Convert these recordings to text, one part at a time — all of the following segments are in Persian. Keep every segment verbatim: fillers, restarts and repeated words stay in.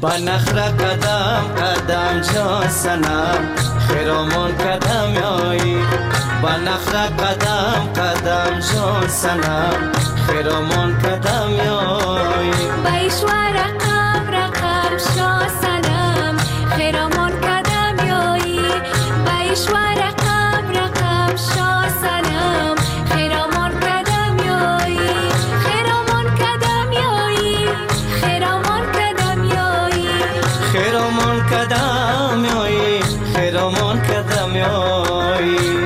با نخره قدم قدم جان سنم خیرامون قدم یایی با نخره قدم قدم جان سنم خیرامون قدم یایی بایشوا رقم رقم شا سنم خیرامون قدم یایی بایشوا رقم رقم شا سنم خیرامون قدم یایی خیرامون قدم یایی خیرامون قدم یایی خیرامون قدم یایی خیرامون قدم یایی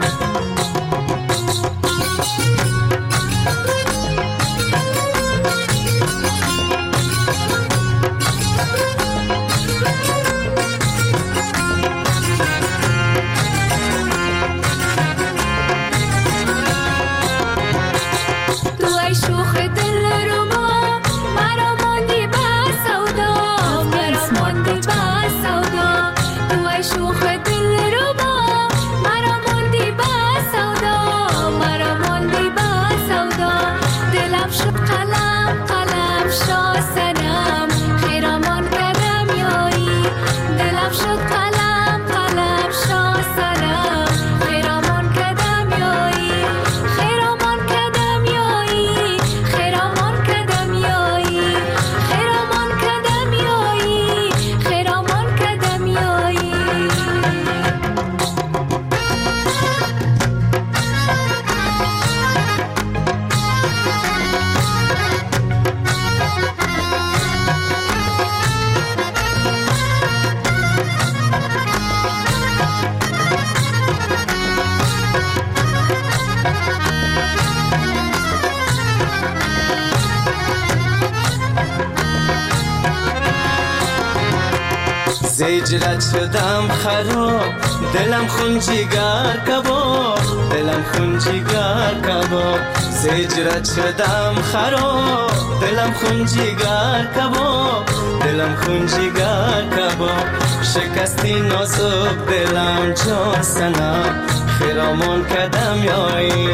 زیجرت شدم خراب دلم خون جگر کباب دلم خون جگر کباب زیجرت شدم خراب دلم خون جگر کباب دلم خون جگر کباب شکستی نازک دلم جان سنم خیرامون قدم یایی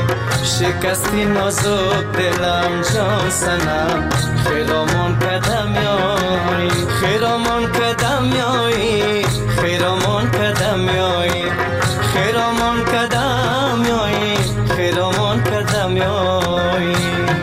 شکستی نازک دلم جان سنم خیرامون قدم یایی خیرامون قدم یایی خیرامون قدم یایی خیرامون قدم یایی خیرامون قدم یایی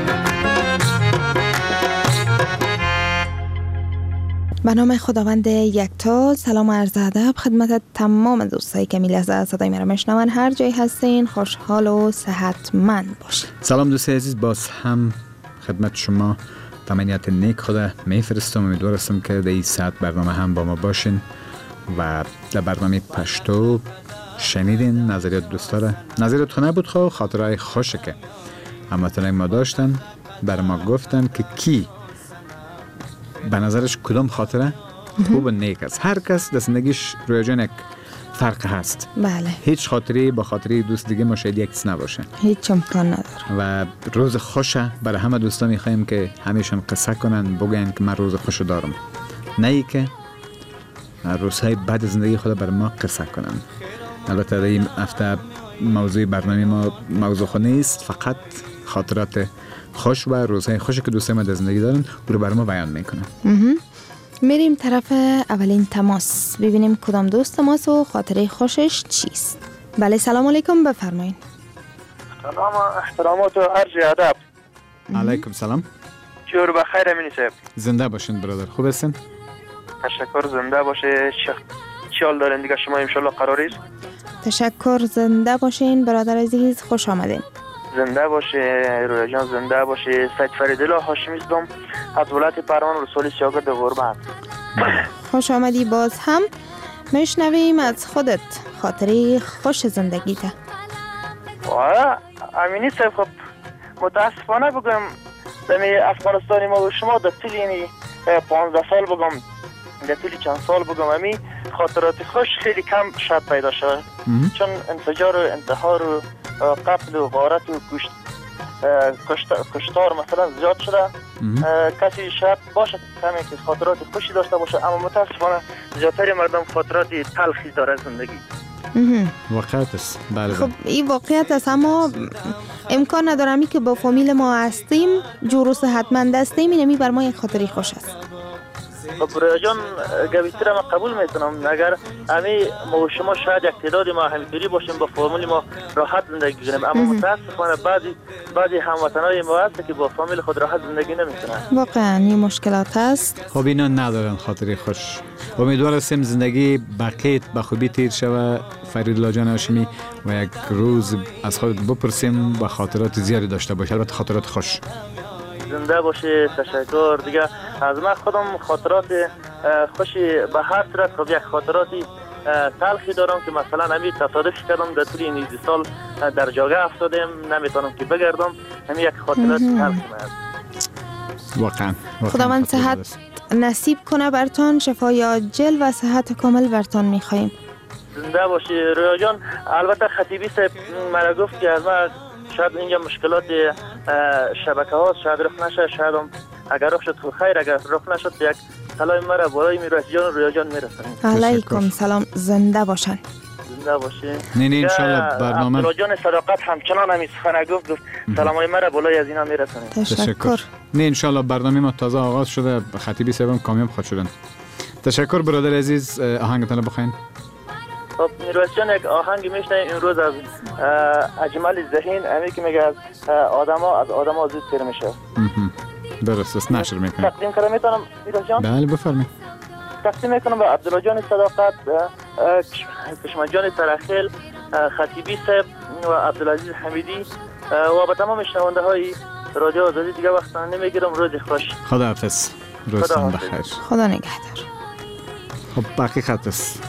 به نام خداوند یکتا. سلام و عرض ادب خدمت تمام دوستایی که میلحظه صدای مرا میشنون هر جای هستین خوشحال و صحتمند باشین. سلام دوستای عزیز، باز هم خدمت شما تمنیت نیک خدا میفرستم. امیدوار هستم که در این ساعت برنامه هم با ما باشین و در برنامه پشتو شنیدین نظریات دوستا را. نظریات خونه بود خواه خاطرهای خوشه که هموطنای ما داشتن، بر ما گفتن که کی به نظرش کدام خاطره خوب و نیک است. هر کس در زندگیش روی جان یک فرق هست. بله. هیچ خاطری با خاطری دوست دیگه ما شاید یکس نباشه. هیچ امکان نداره. و روز خوشه برای همه دوستا میخوایم که همیشه قصه کنن، بگن که من روز خوشو دارم، نه ای که روزهای بعد زندگی خود برای ما قصه کنن. البته در این هفته موضوع برنامه ما موضوع خود نیست، فقط خاطرات خوش و روزهای خوشی که دوستای ما در زندگی دارن رو برای ما بیان میکنن. میریم طرف اولین تماس ببینیم کدام دوست ماست و خاطره خوشش چیست. بله سلام علیکم، بفرمایید. سلام احترامات و عرض ادب. علیکم سلام. چور بخیر امینی صاحب. زنده باشین برادر، خوب هستین؟ تشکر، زنده باشه. چه حال دارین دیگه شما؟ انشالله قراری است. تشکر، زنده باشین برادر عزیز، خوش آمدین. زنده باشه رویا جان، زنده باشه. سید فریدالله هاشمی هستم از ولایت پروان، رسول شاگرد غربت. خوش آمدی. باز هم میشنویم از خودت خاطره خوش زندگیت. واه امینی صاحب، خب متاسفانه بگم دمی افغانستانی ما و شما در طول یعنی پانزده سال بگم، در طول چند سال بگم امی خاطرات خوش خیلی کم شاید پیدا شده، چون انفجار و انتحار و قتل و غارت و کشت کشتار مثلا زیاد شده. کسی شاید باشه کمی که خاطرات خوشی داشته باشه، اما متاسفانه زیادتر مردم خاطرات تلخی داره زندگی. واقعیت است. بله. خب این واقعیت است، اما امکان ندارمی که با فامیل ما هستیم جور و صحتمند هستیم، اینمی بر ما یک خاطری خوش است. خب رویا جان گویتی را ما قبول میتونم. اگر همی ما و شما شاید یک تعداد ما همینطوری باشیم با فامیل ما راحت زندگی کنیم، اما متاسفانه بعضی بعضی هموطنای ما هست که با فامیل خود راحت زندگی نمیتونن. واقعا این مشکلات هست. خب اینا ندارن خاطری خوش. امیدوار هستیم زندگی بقیت به خوبی تیر شود فریدالله جان هاشمی و یک روز از خودت بپرسیم و خاطرات زیادی داشته باشه، البته خاطرات خوش. زنده باشه. تشکر. دیگه از من خودم خاطرات خوشی به هر صورت خب یک خاطراتی تلخی دارم که مثلا همین تصادف کردم در طول نوزده سال در جاگه افتادم، نمیتونم که بگردم. همین یک خاطرات تلخی هست. واقعا خداوند صحت نصیب کنه برتان، شفای عاجل و صحت کامل برتان میخواییم. زنده باشی رویا جان. البته خطیبی صاحب مرا گفت که از من شاید اینجا مشکلات شبکه ها شاید رخ نشه، شاید هم اگر رخ شد خیر، اگر رخ نشد یک سلام مرا بالای میراث جان رویا جان میرسونیم. علیکم سلام. زنده باشن. زنده باشی. نه نه انشالله برنامه عبدالله جان صداقت همچنان همی سخن گفت گفت سلامای مرا بالای از اینا میرسونیم. تشکر. نه انشالله برنامه ما تازه آغاز شده، خطیبی صاحبم کامیاب خود شدن. تشکر برادر عزیز. آهنگتان بخواین. خب میراث جان یک آهنگ میشنیم امروز از اجمل ذهین، همی که میگه از آدما از آدما زود سر میشه. درست است. نشر میکنم. تقدیم کنم میتونم میراث جان؟ بله بفرمایید. تقدیم میکنم به عبدالله جان صداقت، کشمن جان ترخیل، خطیبی صاحب و عبدالعزیز حمیدی و به تمام شنونده های رادیو آزادی. دیگه وقت نمیگیرم. روز خوش. خدا حافظ. روزتان بخیر. خدا نگهدار. خب حقیقت است.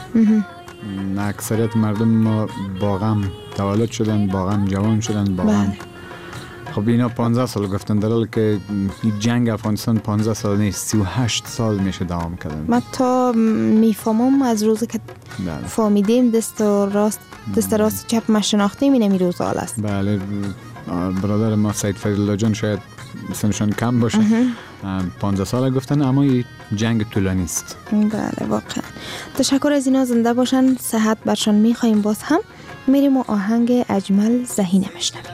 اکثریت مردم ما با غم تولد شدن، با غم جوان شدن، با غم. خب اینا پانزده سال گفتن، در حالی که جنگ افغانستان پانزده سال نیست، سی و هشت سال میشه دوام کردن. ما تا میفهمم از روزی که فهمیدیم دست راست دست راست چپ ما شناختیم این روز حال است. بله برادر ما سید فریدالله جان شاید سنشان کم باشه، پانزده سال گفتن، اما این جنگ طولانی است. بله واقعا. تشکر از اینا. زنده باشن. صحت برشان میخواییم. باز هم میریم و آهنگ اجمل ذهین میشنویم.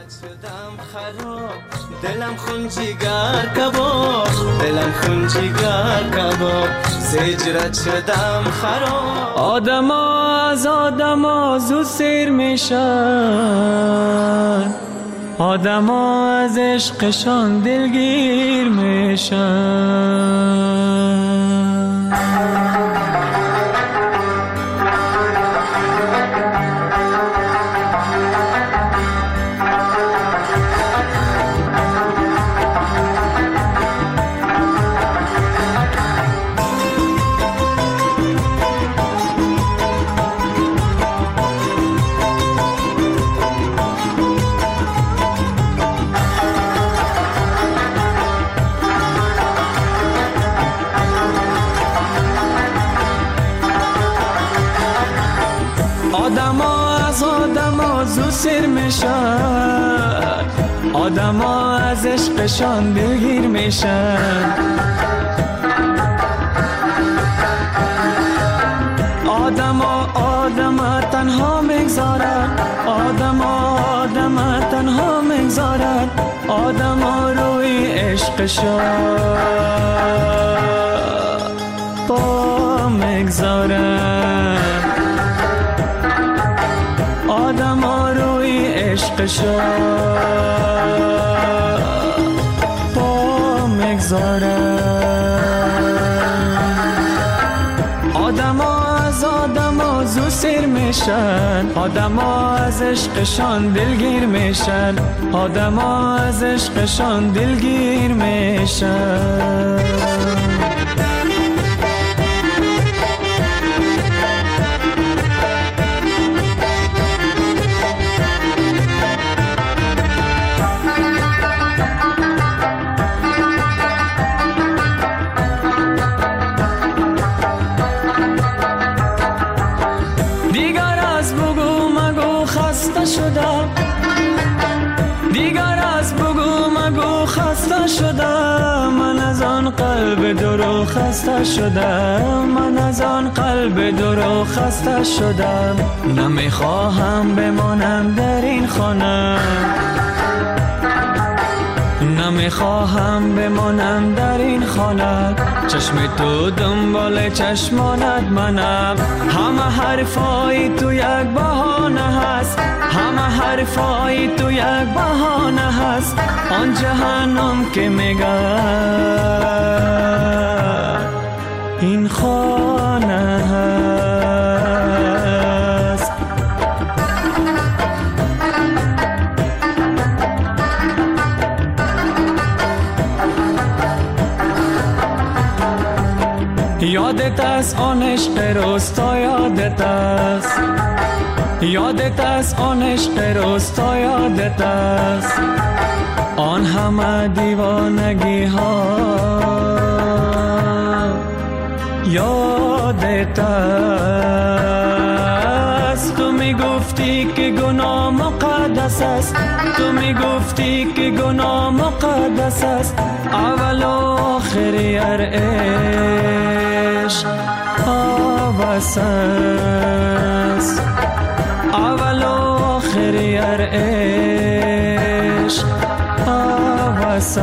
دلم خون جیگر کباب، دلم خون جیگر کباب، سجرت شدم خراب. آدما از آدما زود سیر میشن، آدما از عشقشان دلگیر میشن. آدما از آدما زود سیر میشن، آدما از عشقشان دلگیر میشن. آدما آدما تنها میگذارن، آدما آدما تنها میگذارن، آدما روی عشقشان پا میگذارن، آدما روی عشقشان پا میگذارن. آدما از آدما زود سیر میشن، آدما از عشقشان دلگیر میشن، آدما از عشقشان دلگیر میشن. دیگر از بگو مگو خسته شدم، من از آن قلب درو خسته شدم، من از آن قلب درو خسته شدم. نمیخواهم بمانم در این خانه، نمی میخواهم بمانم در این خانه، چشم تو دنبال چشمانت منم. همه حرفای تو یک بهانه هست، همه حرفای تو یک بهانه هست. آن جهنم که میگه این خانه هست. یادت است آن عشق روستا، یادت است، یادت است آن عشق روستا، یادت است آن همه دیوانگی ها، یادت است. تو میگفتی که گناه مقدس است، تو میگفتی که گناه مقدس است. اول و آخری هر عشق آوس است، اول و آخری هر عشق آوس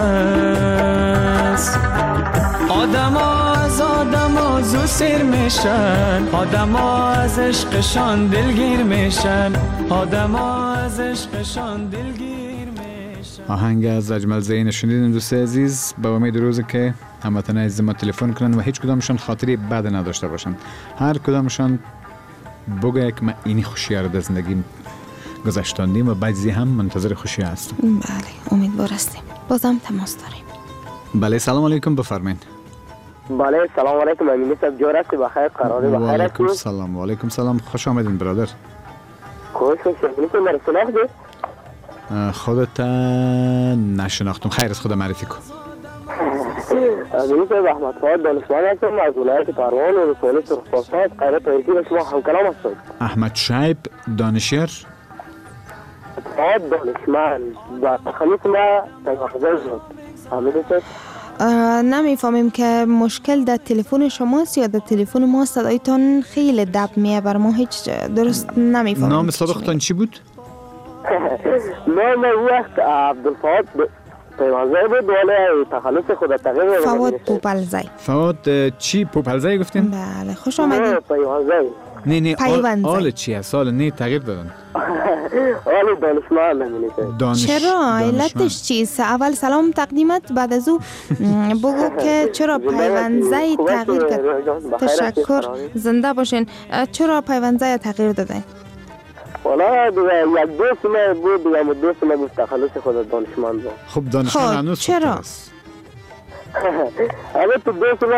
است. آدم ها از آدم ها زو سیر میشن، آدم ها از عشقشان دلگیر میشن، آدم ها از عشقشان دلگیر میشن. آهنگ از اجمل زین شنیدین دوست عزیز. به امید روزی که هموطنان عزیز ما تلفن کنن و هیچ کدامشان خاطری بد نداشته باشن، هر کدامشان بگه که من اینی خوشی رو در زندگی گذشتاندیم و بعضی هم منتظر خوشی هستم. بله امیدوار هستیم. بازم تماس داریم. بله سلام علیکم، بفرمایید. بله سلام علیکم. امینی صاحب جور هستی؟ بخیر قراری و بخیر علیکم هستی؟ سلام و علیکم سلام. خوش آمدین برادر. خوش خوش امینی مرا شناختی؟ خودت نشناختم. خیر از خود معرفی کن. امینی صاحب احمد فؤاد دانشمند هستم از ولایت پروان و رسانه سرخپاسات قرار تاریخی و شما همکلام هستم. احمد شایب دانشیر فؤاد دانشمند و تخلص ما تنقضای شد. امینی صاحب نمیفهمیم که مشکل در تلفن شماست یا در تلفن ما. صدایتان خیلی دب میه، بر ما هیچ درست نمیفهمیم. نام سابقتان چی بود؟ نام وقت عبدالفؤاد پیوانزه بود ولی تخلص خود تغییر داد. فواد پوپلزی. فواد چی؟ پوپلزی گفتین؟ بله خوش آمدین. نه پیوانزه. نه نه پیوندزی. آل چی هست؟ آل نه تغییر دادن. آل دانشمند همینی دانش چرا؟ علتش چیست؟ اول سلام تقدیمت، بعد از او بگو که چرا پیوندزی تغییر کرد. تشکر، زنده باشین. چرا پیوندزی تغییر دادن؟ والا دیگه یک دوست من بود دیگه اما دوست من بود تخلص خود دانشمند بود. خب دانشمند خب، هنوز چرا؟ خوب است. اما تو دوست من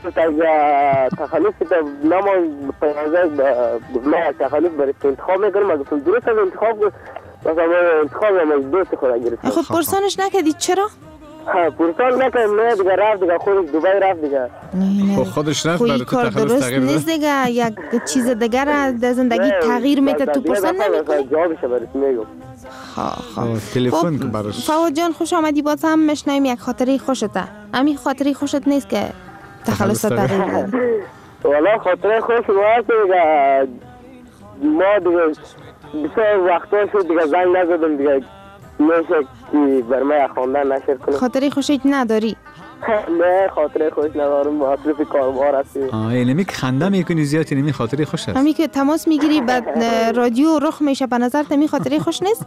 تخلص که نمان پیوانزه من تخلص برای انتخاب میکنم. گفتم درست از انتخاب مثلا انتخاب هم از دوست خود گرفتم. خب پرسانش نکردید چرا؟ پرسان نکنم. نه دیگه رفت دیگه خودش دوبای رفت دیگه. خب خودش رفت خوی برای تو کار تخلص درست تغییر نیست داد. دیگه. یک چیز دیگر در زندگی تغییر میده تو پرسان نمیکنی؟ جوابش برات میگم. خب تلفن که براش. فواد جان خوش آمدی. باز هم مشنویم یک خاطره خوشته. همین خاطره خوشت نیست که تخلص تغییر داد؟ والا خاطره خوش ما هست دیگه. ما دیگه بسیار وقتا شد دیگه زنگ نزدم دیگه میشه که بر من خواندن نشر کنم. خاطره خوشت نداری؟ نه خاطره خوش ندارم. مصرف کاربار هستیم. آه اینمی که خنده میکنی زیاد، اینمی خاطره خوش است. همین که تماس میگیری بعد رادیو رخ میشه، به نظر تمی خاطره خوش نیست؟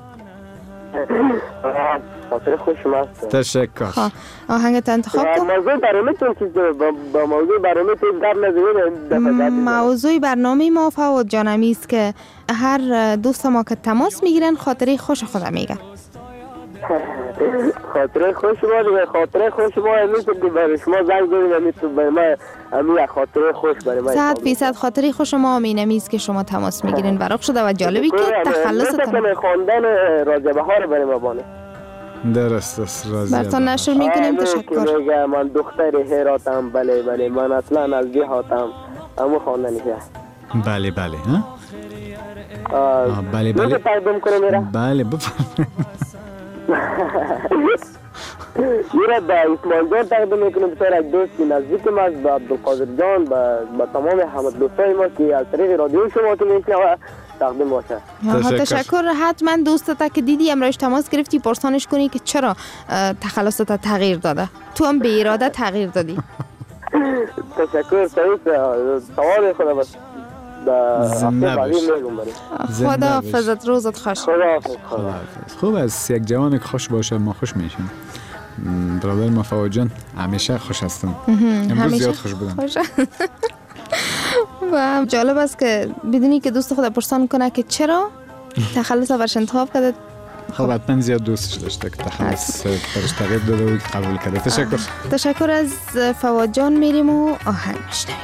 خاطره خوش ماست. تشکر. خب آهنگت انتخاب کن. موضوع برنامه چون چیز با موضوع برنامه تو گپ نزدیم. موضوع برنامه ما فواد جانمی است که هر دوست ما که تماس میگیرن خاطره خوش خود میگه. خاطره خوش ما دیگه. خاطره خوش ما همیشه که برای شما زنگ زدیم همیشه برای ما همین خاطره خوش برای ما. صد فیصد خاطره خوش ما همینمی است که شما تماس میگیرین. برای شده و جالبی که تخلصتون خواندن راجع بهار برای ما بانه. درست است. راضی برتان نشر میکنیم. تشکر. میگه من دختر هراتم. بله بله من اصلا از دیهاتم. اما خواندنی هست. بله بله ها. آه بله بله. تقدیم کنم میرا. بله بفرمایید. میرا با اسماعیل جان تقدیم میکنم. بسیار یک دوستی نزدیک ما با عبدالقادر جان با تمام همه دوستای ما که از طریق رادیو شما که میشنوه تقدیم باشه. تشکر. تشکر. حتما دوستت که دیدی امروز تماس گرفتی پرسانش کنی که چرا تخلصت تغییر داده. تو هم به اراده تغییر دادی. تشکر. سعید سوال خدا بس زنده باش. خدا حافظت. روزت خوش. خدا حافظ. خوب است یک جوان خوش باشه، ما خوش میشیم. برادر ما فواد جان همیشه خوش هستم. امروز زیاد خوش بودم. و جالب است که بدونی که دوست خود پرسان کنه که چرا تخلص برش انتخاب کرده. خب حتما زیاد دوستش داشته که تخلص برش تغییر داده و قبول کرده. تشکر. تشکر از فواد جان. میریم و آهنگ میشنویم.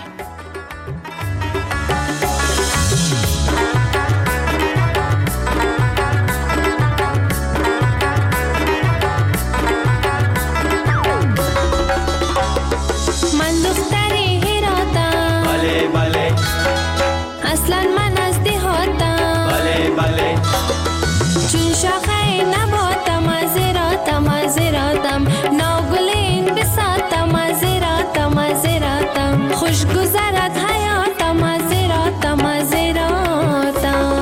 خوش گذرد حیاتم از زیراتم از زیراتم.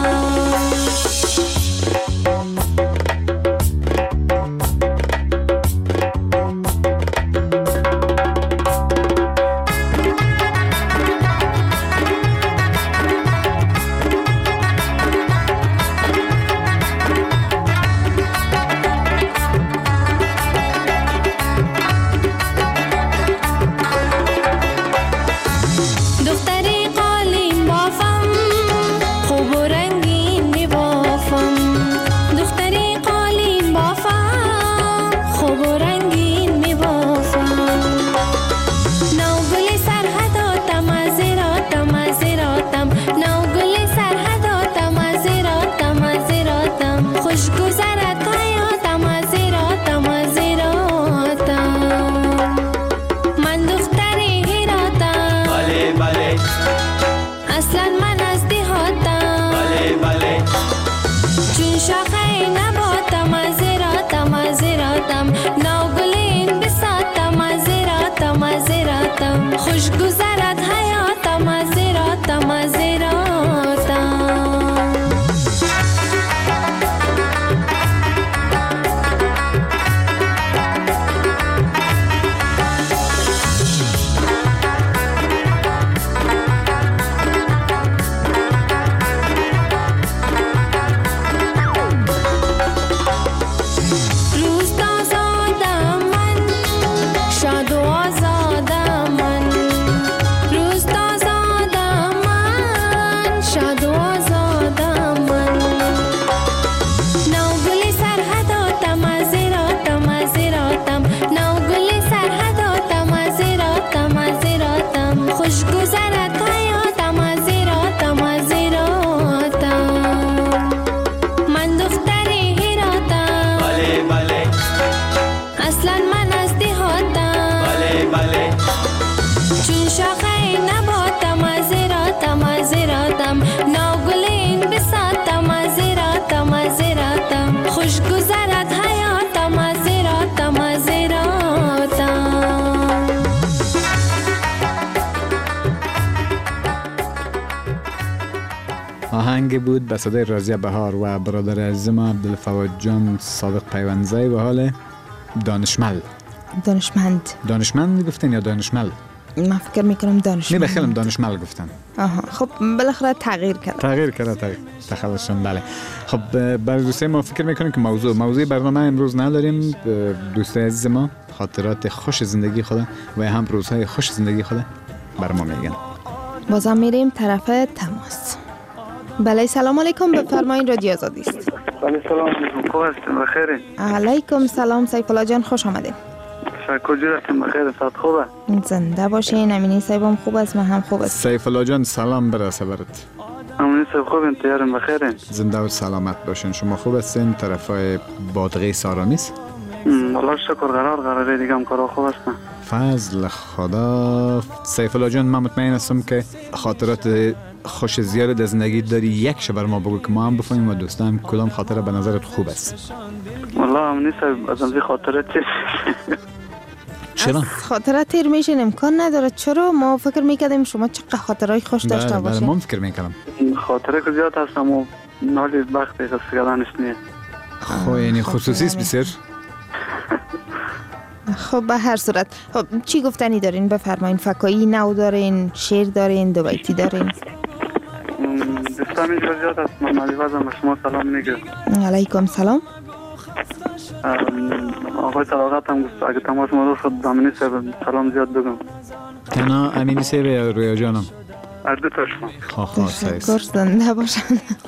خوش گذرد حیاتم از زیراتم از زیراتم. آهنگ بود به صدای راضیه بهار و برادر عزیز ما عبدالفواد جان صادق پیوندزی و حال دانشمل. دانشمند. دانشمند گفتن یا دانشمل؟ من فکر میکنم دانشمند. نه بخیلم دانشمل گفتن. آها خب بالاخره تغییر کرد. تغییر کرد تغییر. تخلصشون بله. خب برای دوستای ما فکر میکنیم که موضوع موضوع برنامه امروز نداریم. دوستای عزیز ما خاطرات خوش زندگی خود و هم روزهای خوش زندگی خود بر ما میگن. بازم میریم طرف تماس. بله سلام علیکم، بفرمایید رادیو آزادی است. بله سلام علیکم، خوب هستین؟ بخیرین؟ علیکم سلام سیف الله جان، خوش آمدین. تشکر جورتین، بخیر، صحت خوبه؟ زنده باشین. امینی صاحبم خوب است، من هم خوب است. سیف الله جان سلام برسه برات. امینی صاحب خوبین؟ تیارین؟ بخیرین؟ زنده و سلامت باشین. شما خوب هستین؟ طرفای بادغه سارامیس؟ والله شکر قرار قراره دیگه هم کارا خوب هستن. فضل خدا. سیف الله جان من مطمئن هستم که خاطرات خوش زیاد از زندگی داری، یک شب بر ما بگو که ما هم بفهمیم و دوستان کدام خاطره به نظرت خوب است. والله امنی صاحب از این خاطرات چی چرا؟ از خاطره تیر میشین امکان نداره. چرا؟ ما فکر میکردیم شما چقدر خاطرهای خوش داشته بله بله باشین. من فکر میکنم. خاطره که زیاد هستم و نالی وقتی قصه کردنش نیست. خب یعنی خصوصی است بسیار. خب به هر صورت خب چی گفتنی دارین؟ بفرمایین. فکایی نو دارین، شعر دارین، دو بیتی دارین؟ دوستان اینجا زیاد هست. من علی وزم به شما سلام میگه. علیکم سلام. آقای صداقت هم گفت اگه تماس ما خود امینی صاحب سلام زیاد بگم. تنها امینی صاحب یا رویا جانم؟ هر دو تا شما. خواه خواه تشکر سایست. زنده باشن.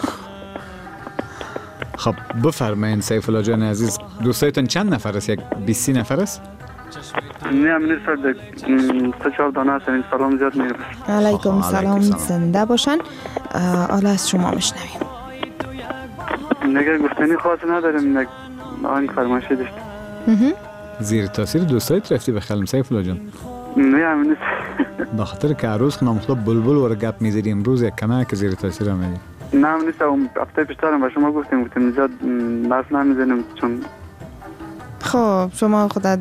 خب بفرمایین سیف الله جان عزیز، دوستایتون چند نفر است؟ یک بیست نفر است؟ نه امینی صاحب سه چهار دانه هست. این سلام زیاد میگه. علیکم خب، سلام. علیکم سلام. زنده باشن. حالا از شما میشنویم. نگه گفتنی خاصی نداریم. نگه آهنگ فرمایشی داشتیم. زیر تاثیر دوستایت رفتی به خلم سیف الله جان؟ نه امینی به خاطر که عروض خنام خدا بلبل ور گپ میزدی امروز یک کمه که زیر تاثیر آمدی. نه امینی صاحب هفته پیشترم به شما گفتیم گفتیم زیاد نفس نمیزنیم چون خب شما خودت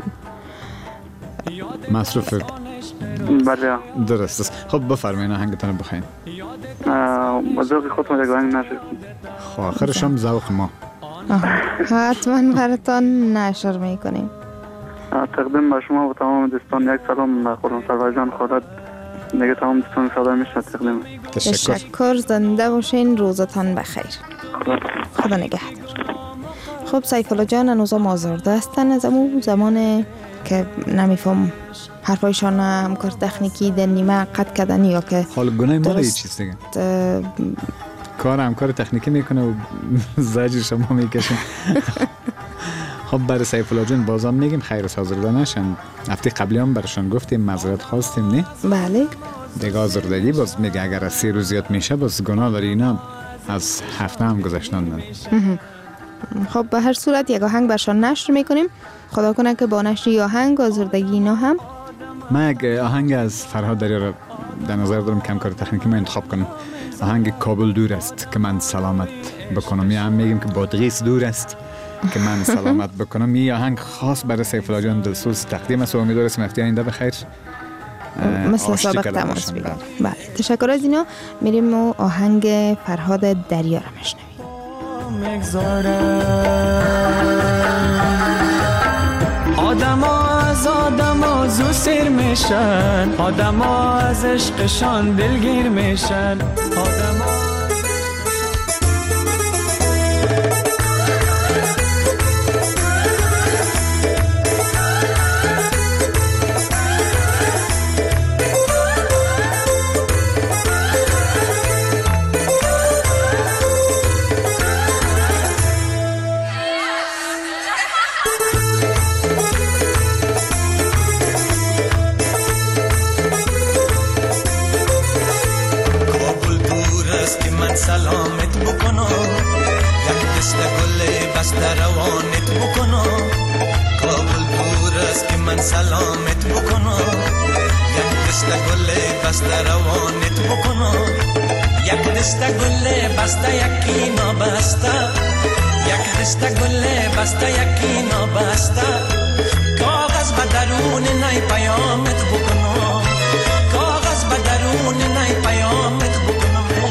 مصروف. بله. درست است. خب بفرمایین آهنگتون بخواین. با ذوق خودتون یک آهنگ نشد. خب آخرش هم ذوق ما. حتما براتان نشر میکنیم. تقدیم به شما و تمام دوستان یک سلام. خودم سرور جان خودت نگه تمام دوستان صدا میشه. تقدیم تشکر. تشکر. زنده باشین. روزتان بخیر. خدا خدا نگهدار. خب سیف الله جان هنوزم آزرده هستن از امو زمان که نمیفهم حرفایشان همکار تکنیکی در نیمه قطع کردن یا که حال گناه مال درست. چیز دیگه اه، کار همکار تکنیکی میکنه و زجر شما میکشن. خب برای سیف الله جان بازم میگیم خیر آزرده نشن. هفته قبلی هم برشان گفتیم معذرت خواستیم نه بله دیگه آزردگی باز میگه اگر از سه روز زیاد میشه باز گناه داری. اینا از هفته هم گذشتن. خب به هر صورت یک آهنگ برشان نشر میکنیم. خدا کنه که با نشر آهنگ آزردگی اینا هم. من یک آهنگ از فرهاد دریا را در نظر دارم که همکار تکنیکی من انتخاب کنم. آهنگ کابل دور است که من سلامت بکنم. یا هم میگیم که بادغیس دور است که من سلامت بکنم. یه آهنگ خاص برای سیف الله جان دلسوز تقدیم است و امیدوارم هفته آینده بخیر مثل سابق تماس بگیریم. بله تشکر از اینا. میریم و آهنگ فرهاد دریا را میشنویم. آدم ها از آدم ها زو سیر میشن، آدم ها از عشقشان دلگیر میشن، آدم ها سلامت بکنم، یک دست گل بسته روانت بکنم. کابل دور است که من سلامت بکنم، یک دست گل بسته روانت بکنم. یک دست گل بسته یکی نابسته، یک دست گل بسته یکی نابسته. کاغذ به درون نی پیامت بکنم، کاغذ به درون نی پیامت بکنم.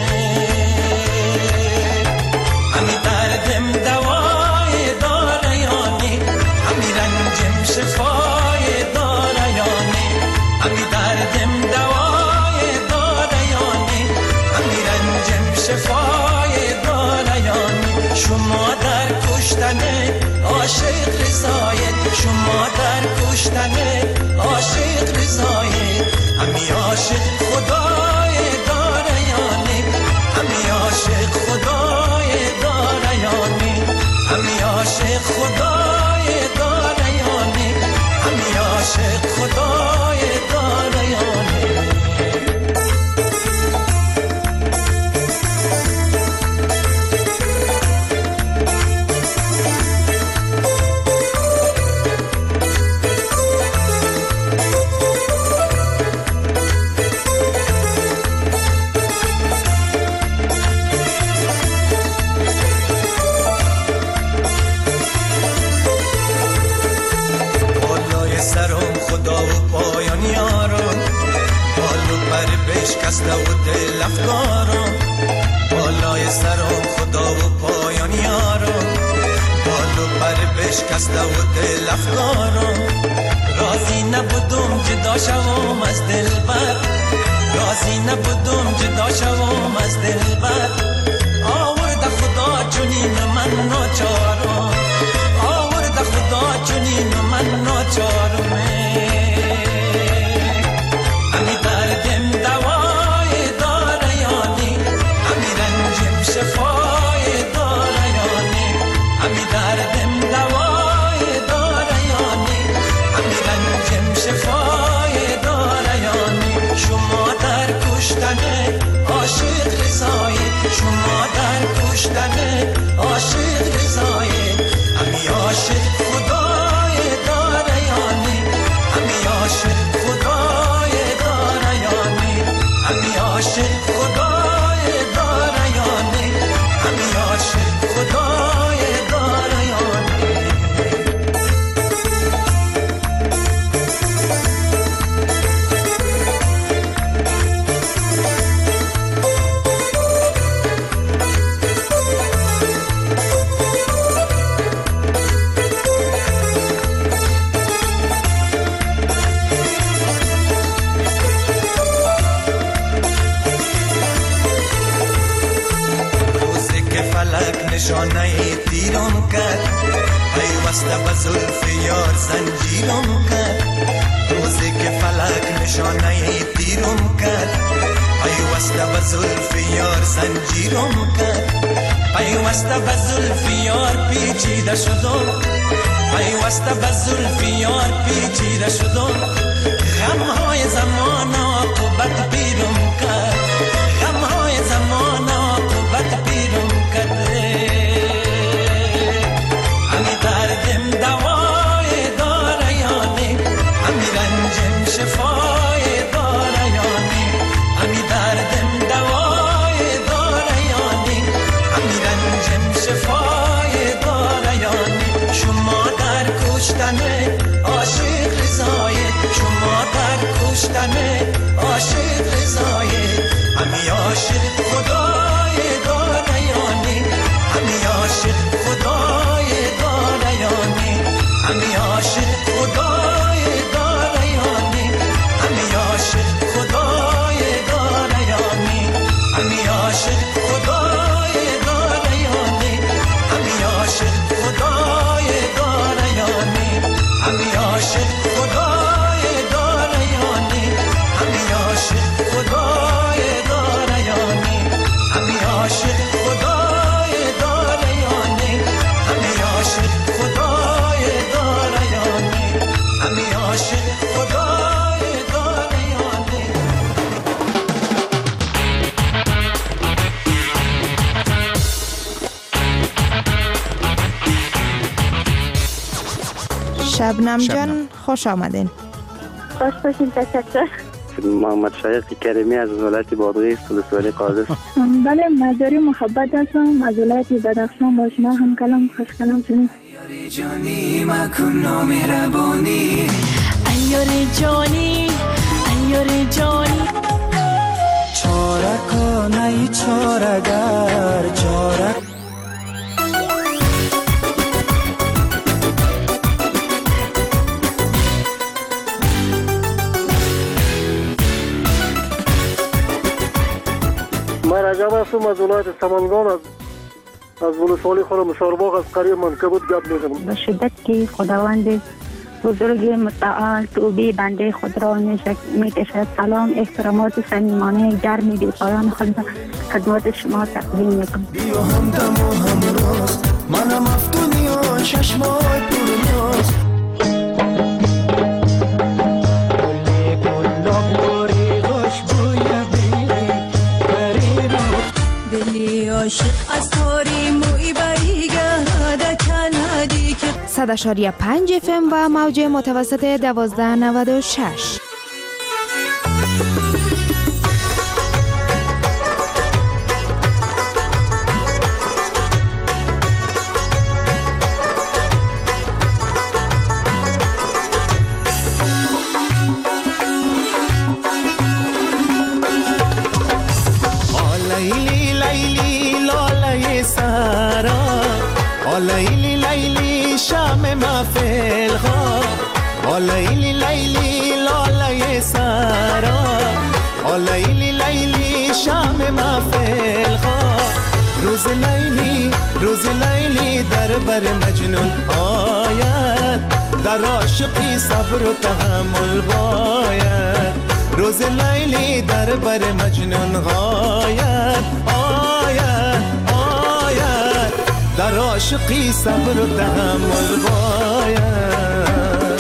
همی دردم دوای داره یانی، همی رنجم شفای داره یانی. همی دردم دوای داره یانی، همی رنجم شفای داره یانی. شما در کشتن عاشق رضایت، شما در کشتن عاشق رضایت. همی عاشق خدای داره یانی، همی عاشق خدای داره یانی. همی عاشق خدای داره یانی، همی عاشق خدای داره یانی. بشکسته و دل افکارم بالای سرم خدا و پایان یارم بال و پر بشکسته و دل افکارم راضی نبودم جدا شوم از دلبر راضی نبودم جدا شوم از دلبر آورد خدا چنین من ناچارم آورد خدا چنین من ناچارم همی دردم دوای داره یانی همی رنجم شفای داره یانی همی دردم دوای داره یانی همی رنجم شفای داره یانی شما در کشتن عاشق رضایت شما در کشتن عاشق رضایت همی عاشق خدای داره یانی همی عاشق خدای داره یانی همی عاشق خدای داره یانی همی عاشق خدای داره یانی نشانه تیرم کرد پیوسته به زلف یار زنجیرم کرد روزی که فلک نشانه تیرم کرد پیوسته به زلف یار زنجیرم کرد پیوسته به زلف یار پیچیده شدم پیوسته به زلف یار پیچیده شدم غمهای زمان عاقبت بیرم کرد غمهای زمان عاقبت بیرم کرد همی دردم دوای داره یانی همی رنجم شفای داره یانی همی دردم دوای داره یانی همی رنجم شفای داره یانی شما در کشتن عاشق رضایت شما در کشتن عاشق رضایت همی عاشق خدای داره یانی همی عاشق خدای داره یانی همی عاشق خدای داره یانی همی عاشق خدای داره یانی همی عاشق خدای داره یانی همی عاشق خدای داره یانی همی عاشق خدای داره یانی همی عاشق خدای داره یانی همی عاشق خدای داره یانی همی عاشق خدای داره یانی همی عاشق خدای داره یانی شبنم جان خوش آمدین. خوش باشین. تشکر. محمد شایق کریمی از ولایت بادغیس ولسوالی قادس. بله مزاری محبت هستم از ولایت بدخشان با شما هم کلام خوش کلام شدیم. ایار جانی مکن نامهربانی ایار جانی ایار جانی چاره کنی چاره‌گر چاره من رجب هستم از ولایت سمنگان از از ولسوالی خورم مشارباغ از قریه منکبوت گپ میزنم. به شدت که خداوند بزرگ متعال توبه بنده خود را میکشد. سلام احترامات صمیمانه گرم بی پایان خود خدمت شما تقدیم میکنم. بیا همدم و همراست منم افتونی و چشمای پرناست کلی کلاب باری خوشبوی بیری بری رو دلی عاشق از تاری موی بریگه کنادی که صد و پنج اف ام و موج متوسط دوازده نود و شش. آ لیلی لیلی شام محفل ها، آ لیلی لیلی لاله سرا، آ لیلی لیلی شام محفل ها. روز لیلی روز لیلی در بر مجنون آید، در عاشقی صبر و تحمل باید. روز لیلی در بر مجنون آید آید آید، در عاشقی صبر و تحمل باید.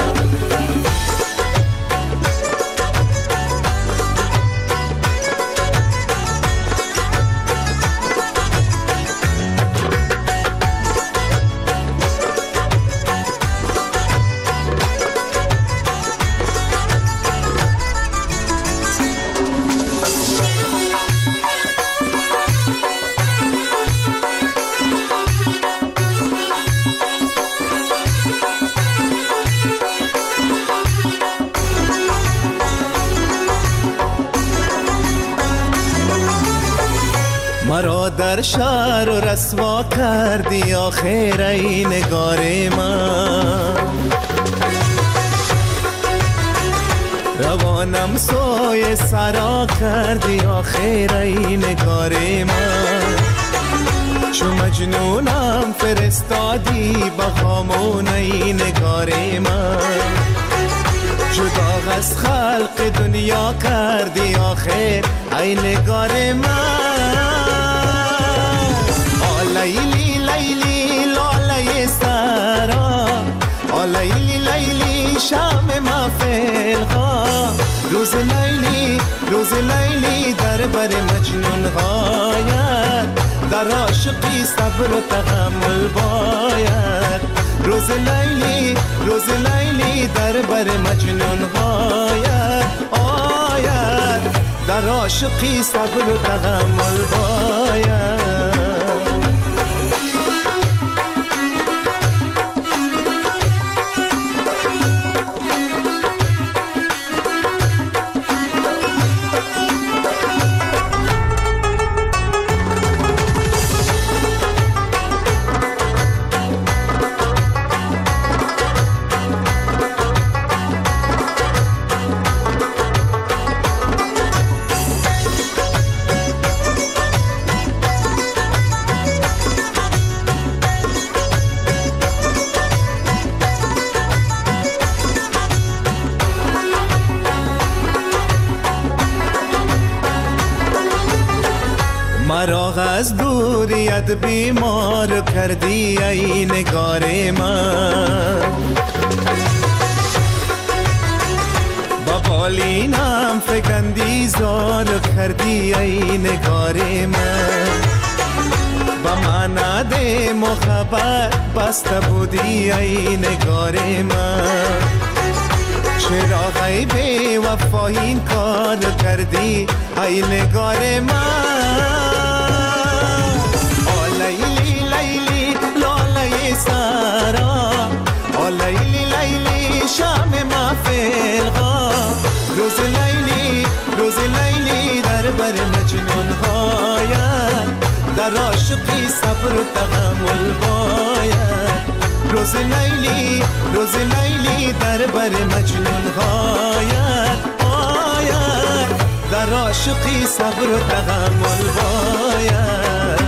مرا در شهر و رسوا کردی آخر ای نگار من، روانم سوی سرا کردی آخر ای نگار من. چو مجنونم فرستادی با هامون ای نگار من، جدا از خلق دنیا کردی آخر ای نگار من. لیلی لیلی لاله سرا، آ لیلی لیلی شام محفل ها. روز لیلی روز لیلی در بر مجنون آید، در عاشقی صبر و تحمل باید. روز لیلی روز لیلی در بر مجنون آید آید، در عاشقی صبر و تحمل باید. مرا از دوریت بیمار کردی ای نگار من، با بالینم فکندی زار کردی ای نگار من. با مناد محبت بسته بودی ای نگار من، چرا ای بی وفا این کار کردی ای نگار من. لیلی لیلی لاله سرا، آ لیلی لیلی شام محفل ها. روز لیلی روز لیلی در بر مجنون آید، در عاشقی صبر و تحمل باید. روز لیلی روز لیلی در بر مجنون آید آید، در عاشقی صبر و تحمل باید.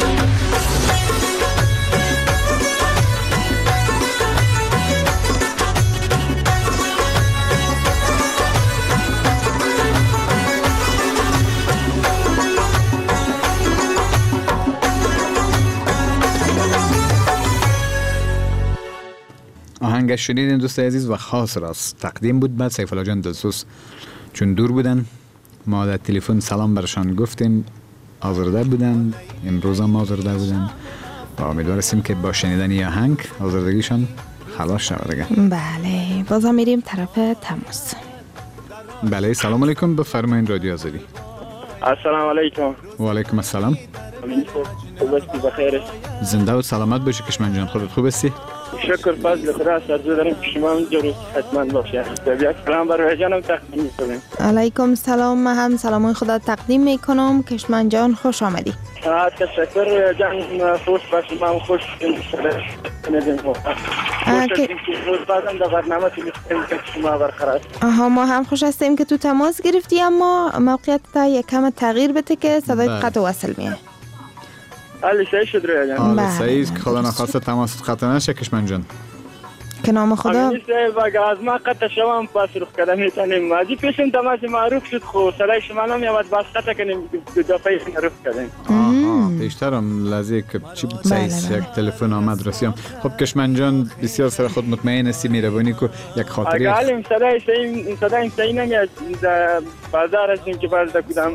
آهنگش شنیدین دوست عزیز و خاص راست تقدیم بود بعد سیف الله جان دلسوز چون دور بودن ما در تلفن سلام برشان گفتیم، آزرده بودن، امروز هم آزرده بودن و امیدواریم که با شنیدن این آهنگ آزردگیشان خلاص شود دیگه. بله بازم میریم طرف تماس. بله سلام علیکم، بفرمایید رادیو آزادی. السلام علیکم. و علیکم السلام. خوب هستی؟ بخیر؟ زنده و سلامت باشی کشمن جان، خودت خوب هستی؟ شکر فضل خدا سرزو داریم که شما اونجا رو حتما باشه. یک سلام برای جانم تقدیم میکنیم. علیکم سلام. من هم سلام خدا تقدیم میکنم. کشمن جان خوش آمدی. تشکر جان. خوش باشی. من خوش ندیم خوش هستیم که روز بعدم در برنامه تلیفون که شما برقرار. آها ما هم خوش هستیم که تو تماس گرفتی، اما موقعیت تا یک کم تغییر بده که صدای قطع وصل میاد. حالی صحیح شد رویا جان. حالی صحیح که خدا نخواسته تماس قطع نشه کشمن جان. که نام خدا امینی صاحب اگه از ما قطع شوام پس رخ کده میتونیم. مازی پیشم تماس معروف شد خو صدای شما نمیاد بس قطع کنیم دو دفعه رخ کدیم. آها پیشترم لازم که چی بود صحیح یک تلفن آمد رسیم. خب کشمن جان بسیار سر خود مطمئن هستی میروانی که یک خاطری اگه علم صدای صحیح صدای صحیح نمیاد بازار هستیم که باز دکودم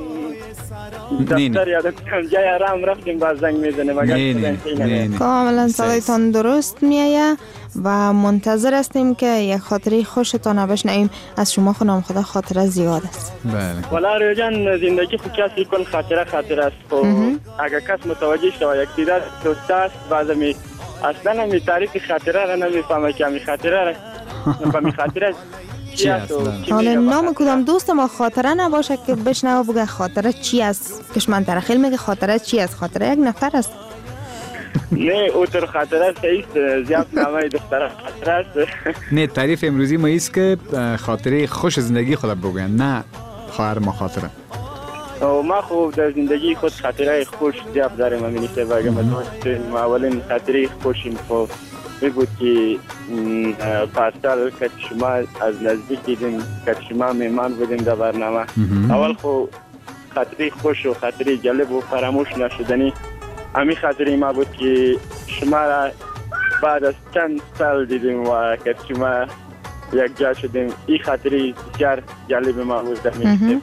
دفتر یا دکودم جای آرام رفتیم باز زنگ میزنیم. اگر کاملا صدایتان درست میآید و منتظر هستیم که یک خاطره خوشتان بشنویم از شما. خودم خدا خاطره زیاد است. بله. والا روی جان زندگی خود کسی کل خاطره خاطره است. اگر کس متوجه شود یک دیدار دوست است بعد می اصلا نمی تعریف خاطره را نمیفهمه که می خاطره را نفهمی خاطره چی است. حالا نام کدام دوست ما خاطره نباشه که بشنوه بگه خاطره چی است. کشمن ترخیل میگه خاطره چی است. خاطره یک نفر است. نه او تر خاطره است. زیاد نامه دختر خاطره است. نه تعریف امروزی ما ایست که خاطره خوش زندگی خود بگوین، نه خواهر ما خاطره. او ما خوب در زندگی خود خاطره خوش زیاد داریم. امینی صاحب اگه ما اولین خاطره خوشیم خب می بود که پارسال که شما از نزدیک دیدیم که شما میمان بودیم در برنامه. اول خب خاطره خوش و خاطره جالب و فراموش نشدنی همین خاطره ما بود که شما را بعد از چند سال دیدیم و که شما یک جا شدیم. این خاطره بسیار جالب ما بود در میشتیم.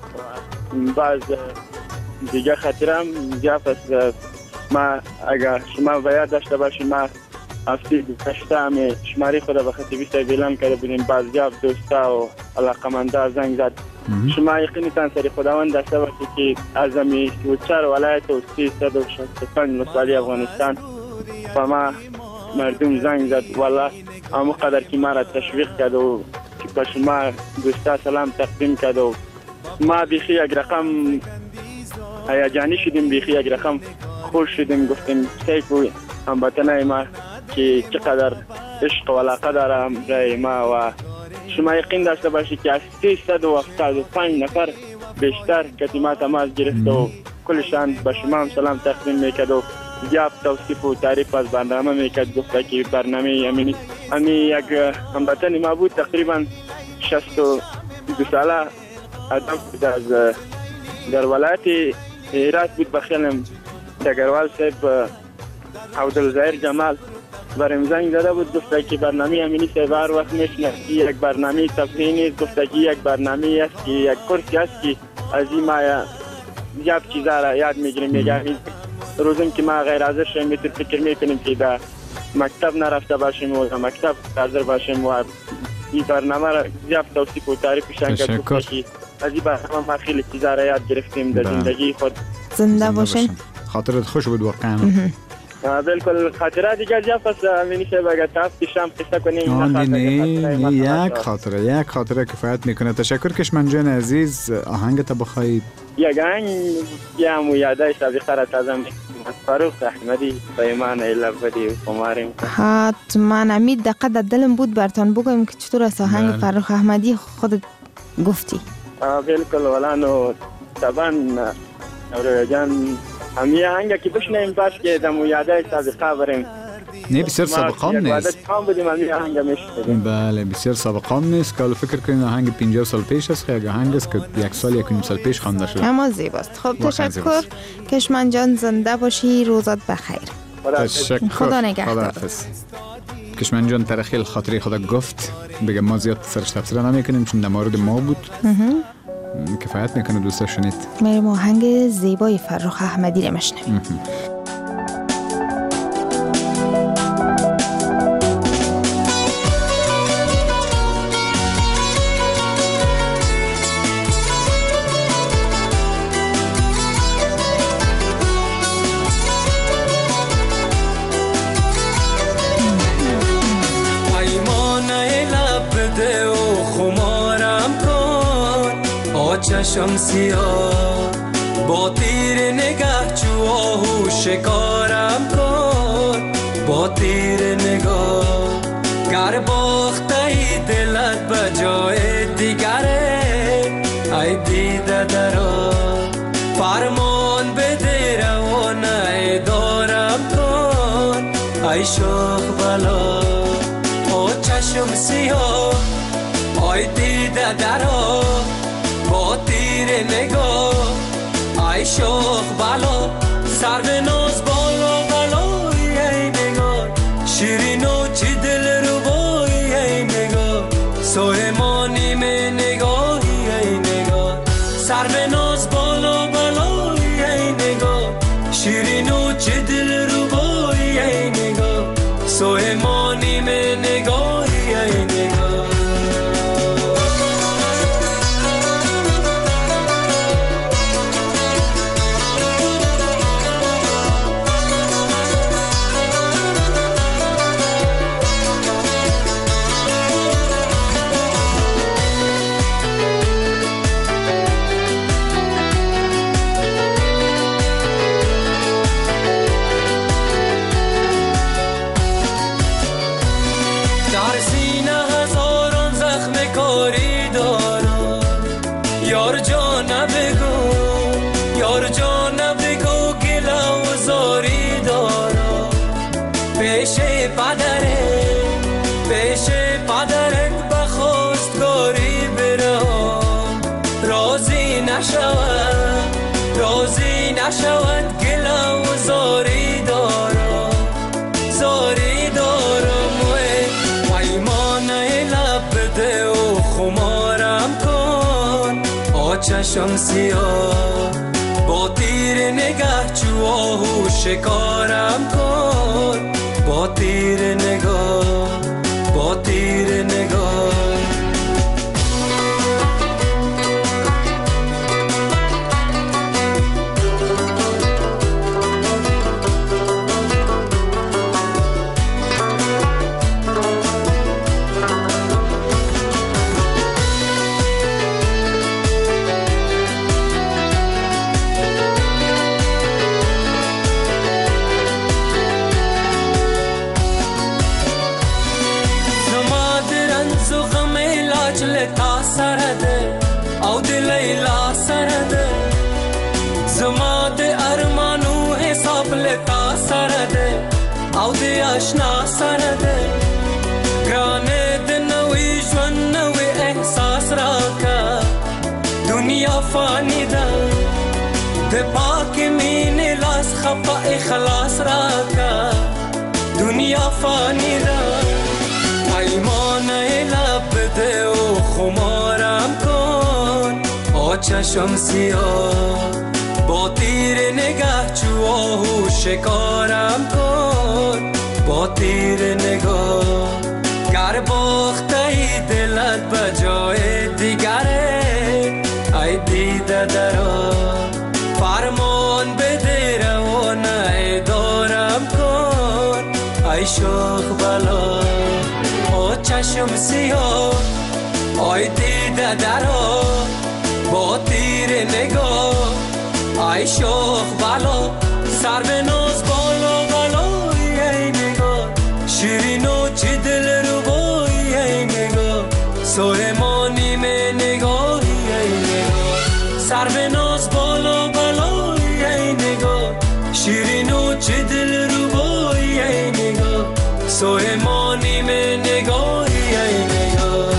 بعض دیگه خاطره هم زیاد است. ما اگر شما باید داشته باشیم ما هفته گذشته همه شماره خود به خطیبی صاحب اعلام کرده بودیم. بعضی از دوستا و علاقمندا زنگ زد. شما یقیناً سری خداوند داشته باشید که از همی سی و چهار ولایت و سیصد و شصت و پنج ولسوالی افغانستان و ما مردم زنگ زد. والله همون قدر که ما را تشویق کرد و که به شما دوستا سلام تقدیم کرد و ما بیخی یک رقم هیجانی شدیم، بیخی یک رقم خوش شدیم. گفتیم سیکو هموطنای ما که چقدر عشق و علاقه دارم برای ما و شما یقین داشته باشید که از سیصد و هفتاد و پنج نفر بیشتر کسی ما تماس گرفت و کلشان به شما هم سلام تقدیم میکرد و زیاد توصیف و تعریف از برنامه میکرد. گفته که برنامه امینی امی یک هموطن ما بود تقریبا شصت و دو ساله آدم بود از در ولایت هرات بود. بخیلم دگروال صاحب عبدالظاهر جمال برام زنگ زده بود. گفته که برنامه امینی صاحب هر وقت میشنه یک برنامه تفریحی نیست. گفته که یک برنامه است که یک کورسی است که از این ما زیاد چیزا را یاد میگیریم. میگه روزم که ما غیر حاضر شیم میتر فکر میکنیم که در مکتب نرفته باشیم و در مکتب حاضر باشیم و این برنامه را زیاد توصیف و تعریفشان کرد. گفته که از این برنامه ما خیلی چیزا را یاد گرفتیم در زندگی خود. زنده باشین. خاطرت خوش بود واقعا. بالکل خاطره دیگه زیاد است. امینی صاحب اگر تفتی شام قصه کنیم نه نه یک خاطره یک خاطره کفایت میکنه. تشکر کشمن جان عزیز. آهنگ تا بخواید یک آهنگ یا مو یادای سابقه را تازه فاروق احمدی پیمان الابدی و قماریم. حتما امید دقیقه در دلم بود برتان بگویم که چطور از آهنگ فاروق احمدی خودت گفتی. بالکل ولانو طبعا روی جان همی آهنگ که بشنیم باش که دمو یادای سابقه بریم. نه بسیار سابقام نیست. بله بسیار سابقام نیست که فکر کنید آهنگ پنجاه سال پیش است. خیلی آهنگ است که یک سال یک نیم سال پیش خوانده شده. اما زیباست. خب تشکر کشمن جان. زنده باشی. روزت بخیر. تشکر. خدا نگهدار. کشمن جان ترخیل خاطری خدا گفت. بگم ما زیاد سرش تفسیر نمیکنیم چون در مورد ما بود. کفایت میکنه. دوستا شنید میریم آهنگ زیبای فاروق احمدی رو میشنویم. چشم سیاه با تیر نگاه چو آهو شکارم کن با تیر نگاه گر باخته ای دلت به جای دیگره ای دیده درا فرمان بده روانه دارم کن ای شوخ بلا او چشم سیاه ای دیده درا با تیر نگاه ای شوخ بلا سر به ناز بالا بلای ای نگاه شیرین و چی دل رو بای ای نگاه سویمانی می نگاهی ای نگاه سر به ناز بالا بلای ای نگاه شیرین و چی دل رو بای ای نگاه سویمانی می نگاهی ای نگاه روزی نشود گلا و زاری دارم زاری دارم و ایمانه لب بده و خمارم کن آ چشم سیاه با تیر نگاه چو آهو شکارم کن با تیر نگاه با تیر نگاه تا سرده او دل ایلا سرده زما د ارمانو حساب لتا سرده او د آشنا سرده گرانه د نوی ژوند نوی احساس راکا دنیا فانی ده د پاک مینې لاس خفا اخلاص راکا دنیا فانی ده ایمانه لب ده و خمارم کن آ چشم سیاه با تیر نگاه چو آهو شکارم کن با تیر نگاه گر باخته ای دلت به جای دیگره ای دیده درا فرمان بده روانه دارم کن ای شوخ بلا آ چشم سیاه آی دیده درا با تیر نگاه ای شوخ بلا سر به ناز بالا بلای ای نگاه شیرین و چی دل رو بای ای نگاه سویمانی می نگاهی ای نگاه سر به ناز بالا بلای ای نگاه شیرین و چی دل رو بای ای نگاه سویمانی می نگاهی ای نگاه.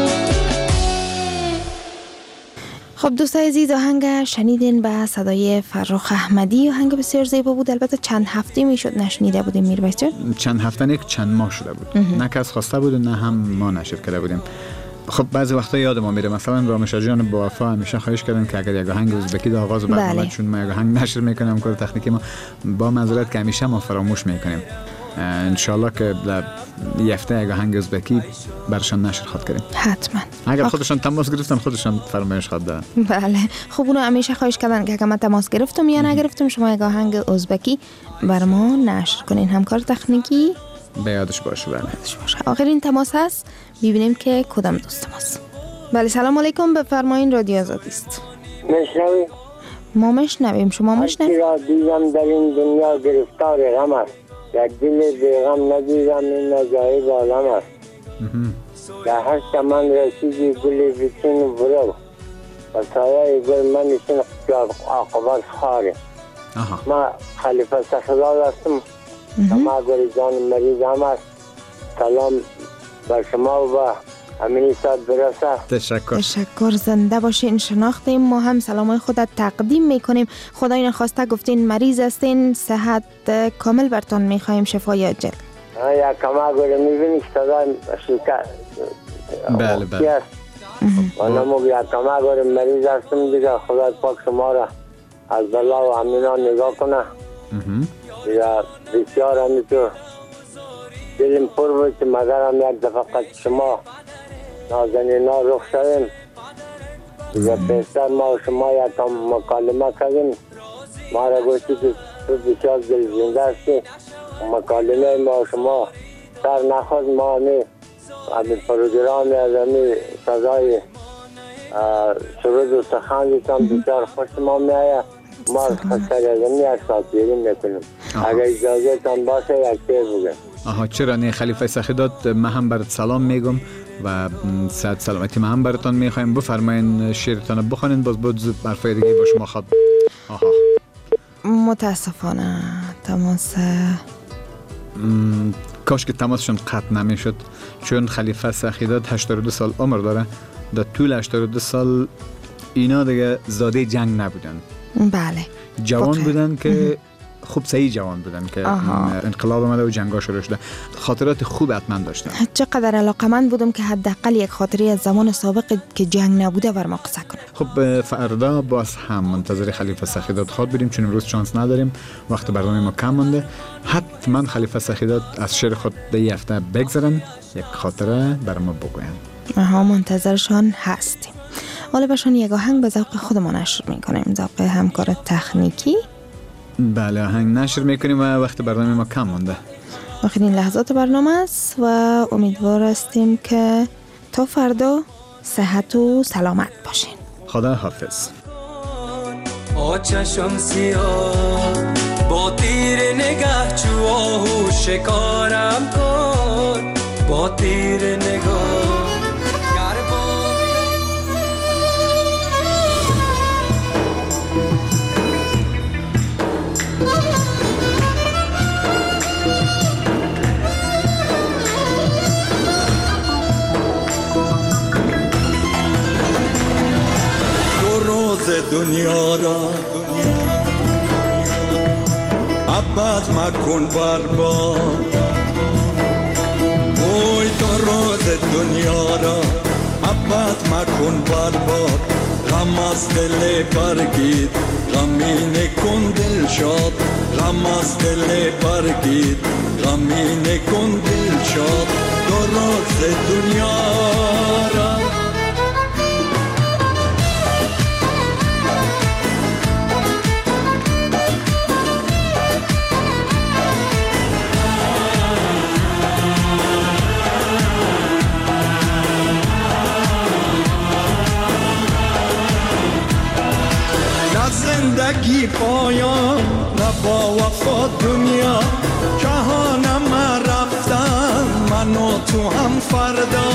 خب دوستای عزیز، آهنگ شنیدین به صدای فرخ احمدی. آهنگ بسیار زیبا بود. البته چند هفته میشد نشنیده بودیم میربایس جان. چند هفته نه چند ماه شده بود. نه کس خواسته بود نه هم ما نشر کرده بودیم. خب بعضی وقتا یاد ما میره، مثلا رامشا جان با وفا همیشه خواهش کردن که اگر یک آهنگ ازبکی در آغاز برنامه بله. چون ما یک آهنگ نشر میکنیم کار تکنیکی ما با معذرت که همیشه ما فراموش میکنیم. انشالله که در یفته یک آهنگ ازبکی برشان نشر خواهد کردیم حتما. اگر خودشان تماس گرفتن خودشان فرمایش خواهد دادن. بله خب اونو همیشه خواهش کردن که اگر من تماس گرفتم یا نگرفتم شما یک آهنگ ازبکی بر ما نشر کنین. همکار تکنیکی به یادش باشه. بله آخرین تماس هست، ببینیم که کدام دوست ماست. بله سلام علیکم، بفرمایین. رادیو آزادی است. میشنوید؟ ما میشنویم، شما میشنوید؟ را دیدم در این دنیا گرفتار غم است، یک دل بیغم ندیدم این عجایب عالم است. در هر چمن رسیدی گل بچین و برو و سایه گل من نشین عاقبت خاره. ما خلیفه سخداد هستم و ما گریزان مریض هم است. سلام بر شما و به امینی ساعت برسه. تشکر تشکر زنده باشین. شناختیم، ما هم سلامای خودت تقدیم میکنیم. خدای نخواسته گفتین مریض هستین، صحت کامل برتون میخوایم، شفای عاجل. یا کما گوره میبینی صدای شکر بله بله و نمو یا کما گوره مریض هستم دیگه. خدا پاک شما را از بلا و امینا نگاه کنه. یا بسیار همیتو دلم پر بود که مگر هم یک دفعه قد شما نازنین ها رخ شدیم دیگه. بهتر ما و شما یک مکالمه کردیم. ما را گوشتی که تو بسیار دل زنده هستی. مکالمه ما و شما سر نخواست. ما همی همی پروگرامی از همی صدای سرود و سخندیتان بسیار خوش ما می آید. ما خسر از همی ارسات بیریم میکنیم. اگر اجازه تان باشه یک تیر بگم. آها چرا نه خلیفه سخداد، ما هم برات سلام میگم و صحت سلامتی ما هم براتون میخوایم. بفرمایین شعرتان بخونین، باز بود حرفای دیگه با شما خواب. آها متاسفانه تماس م... کاش که تماسشون قطع نمیشد، چون خلیفه سخداد هشتاد و دو سال عمر داره. در طول هشتاد و دو سال اینا دیگه زاده جنگ نبودن. بله جوان بطه. بودن که خوب صحیح جوان بودن که آها. انقلاب آمده و جنگا شروع شده. خاطرات خوب حتما داشتن. چقدر علاقمند بودم که حداقل یک خاطره از زمان سابق که جنگ نبوده بر ما قصه کنم. خب فردا باز هم منتظر خلیفه سخداد خواد بریم، چون امروز شانس نداریم، وقت برنامه ما کم مونده. حتما خلیفه سخداد از شعر خود در این هفته بگذارن، یک خاطره بر ما بگوین. آها منتظرشان هستیم. حالا باشون یک آهنگ به ذوق خودمان نشر میکنیم، ذوق همکار تکنیکی. بله آهنگ نشر میکنیم و وقت برنامه ما کم مونده. آخرین لحظات برنامه است و امیدوار هستیم که تا فردا صحت و سلامت باشین. خدا حافظ. آچشم سیاه با تیر نگاه چو آهو شکارم کن، با تیر نگاه دنیا را ابد مکن برباد، اوی تو روز دنیا را ابد مکن برباد. غم از دل برگید غمی نکن دل شاد، غم از دل برگید غمی نکن دل شاد. تو روز دنیا را زندگی پایان نه با وفا دنیا، جهانم رفتن من و تو هم فردا.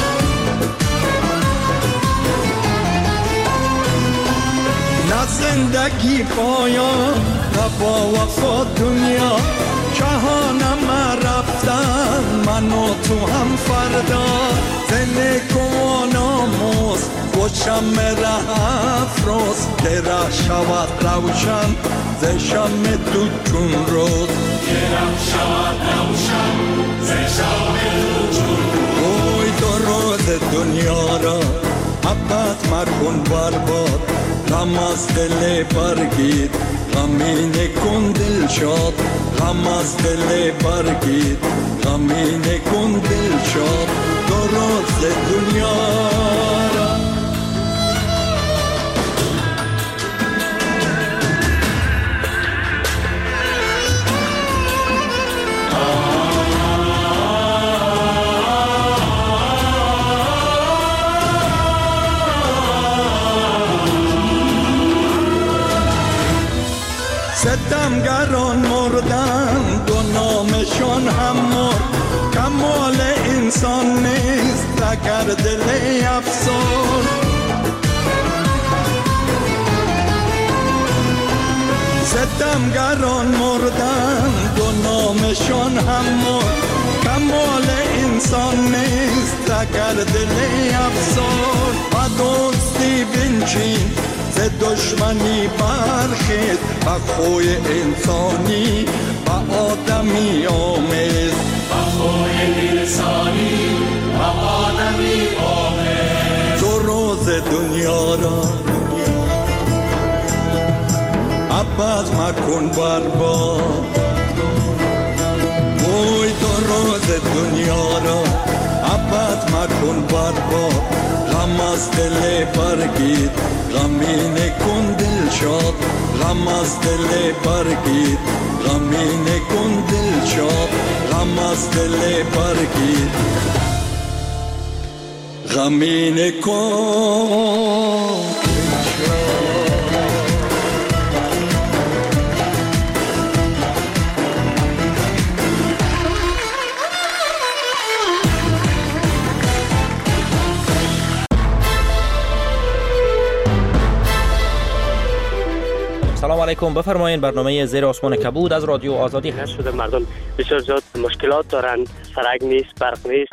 نه زندگی پایان نه با وفا دنیا، جهانم رفتن من و تو هم فردا. زنده کن ناموز و شم ره افروز که ره شود روشن ز شم تو چون روز، که ره شود روشن ز شم تو چون روز. اوی تو روز دنیا را ابد مکن برباد، غم از دل برگید غمی نکن دل شاد، غم از دل برگید غمی نکن دل شاد. تو روز دنیا را ستمگران مردند و نامشان هم مرد کمال انسان نیست اگر دل افسرد ستمگران مردند و نامشان هم مرد کمال انسان نیست اگر دل افسرد و دوستی بنشین ز دشمنی برخیز و خوی انسانی و آدمی آمیز و خوی انسانی و آدمی آمیز تو روز دنیا را عباس مکن برباد وای تو روز دنیا را عباس مکن برباد غم از دل برگیر غمین کن دل شاد غم از دل برگیر غمین کن دل شاد غم از دل برگیر غمین کن دل شاد سلام علیکم. بفرمایید برنامه زیر آسمان کبود از رادیو آزادی هست. شده مردم بسیار زیاد مشکلات دارند، سرک نیست، برق نیست.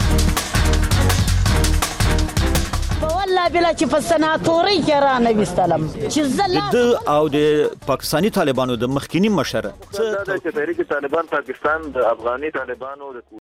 والله بلا چې په سناتوري کې را نویستلم چې زه د او د پاکستاني طالبانو د مخکینی مشر څه د تحریک طالبان پاکستان د افغاني طالبانو د